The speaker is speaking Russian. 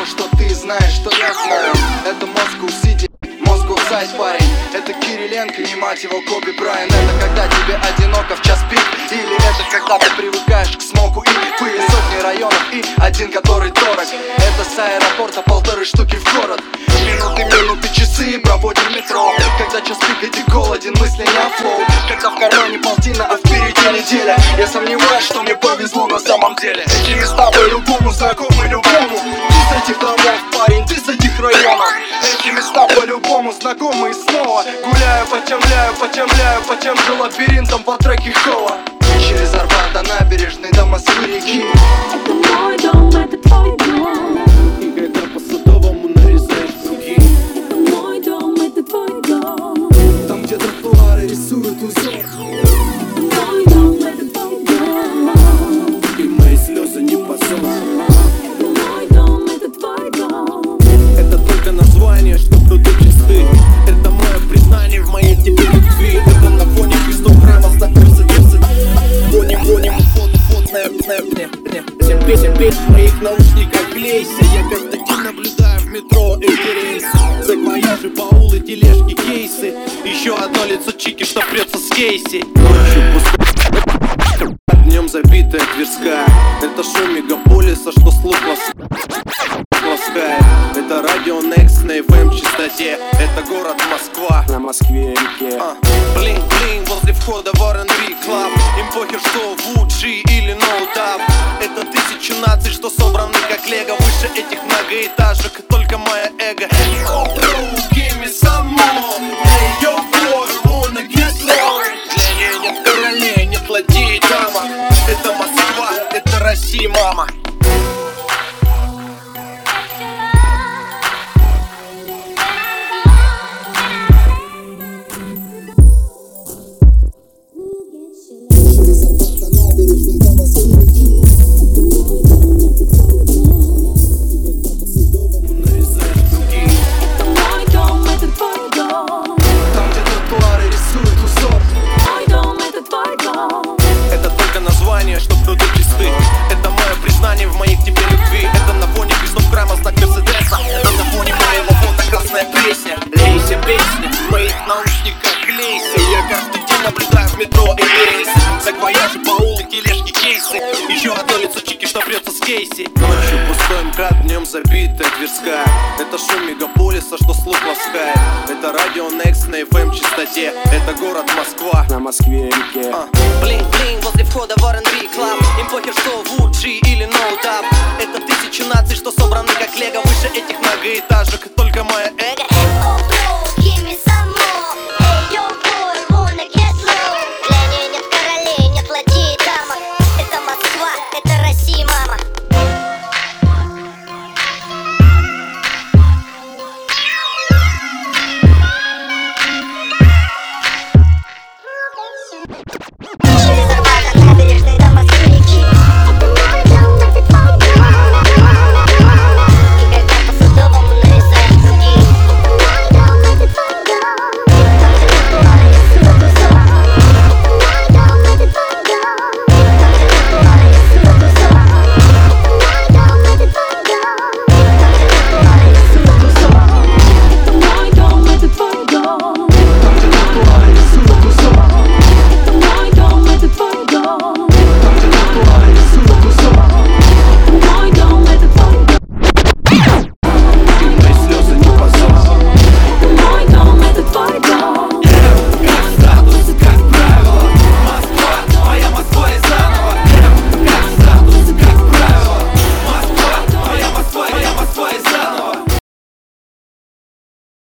что ты знаешь, что я знаю. Это Moscow City, Moscow Side, парень. Это Кириленко и мать его Коби Брайан. Это когда тебе одиноко в час пик, или это когда ты привыкаешь к смоку и пыли. Сотни районов и один, который дорог. Это с аэропорта 1,5 штуки в город. Минуты, часы проводим в метро. Когда час пик и ты голоден, мысли не оффлоу. Когда в кармане полтина, а впереди неделя. Я сомневаюсь, что мне повезло на самом деле. Эти места по-любому знакомы любому. Ты с этих домов, парень, ты с этих районов. Эти места по-любому знакомы и снова. Гуляю, по тем же лабиринтам по треке Хола. Через Арбат до набережной до Москвы реки. Это мой дом, это твой дом. И когда по Садовому нарезаешь круги. Это мой дом, это твой дом. Там, где тротуары рисуют узор. Это мой дом, это твой дом. И мои слезы не позор. Это мой дом, это твой дом. Это только название, что пруды чисты. Это мое признание в моей тебе любви. Это на фоне Христов храма знак Мерседеса. Гоним, фот, снэп. 7 песен в моих наушниках глейся. Я каждый день наблюдаю в метро эти рейсы. Саквояжи, баулы, тележки, кейсы. Еще одно лицо чики, что прется с Кейси. Ночью пускай, днем забитая Тверская. Это шум мегаполиса, что слух ласкает. Это радио Next на FM частоте. Это город Москва на Москве-реке. Блин, возле входа в R&B Club. Им похер, что Вуджи или No Doubt. Это 1000 наций, что собраны как лего. Выше этих многоэтажек только моя эго. Give me some more. Hey, yo, boy, wanna get low. Для нее нет королей, нет ладей, дама. Это Москва, это Россия, мама. Что пруды чисты. Это мое признание в моей к тебе любви. Это на фоне Христов храма знак Мерседеса. Это на фоне моего фото красная песня. Лейся, песня, в моих наушниках глейся. Я каждый день наблюдаю в метро и рейсы. Саквояжи, баулы, тележки, кейсы. Еще одно лицо чики, что прется с Кейси. Ночью пустой МКАД, днем забитая Тверская. Это шум мегаполиса, что слух ласкает. Это радио Next на FM частоте. Это город Москва на Москве-реке. Блин, возле входа в R&B Club. Им похер, что Вуджи или No Doubt. Это 1000 наций, что собраны как лего. Выше этих многоэтажек только моя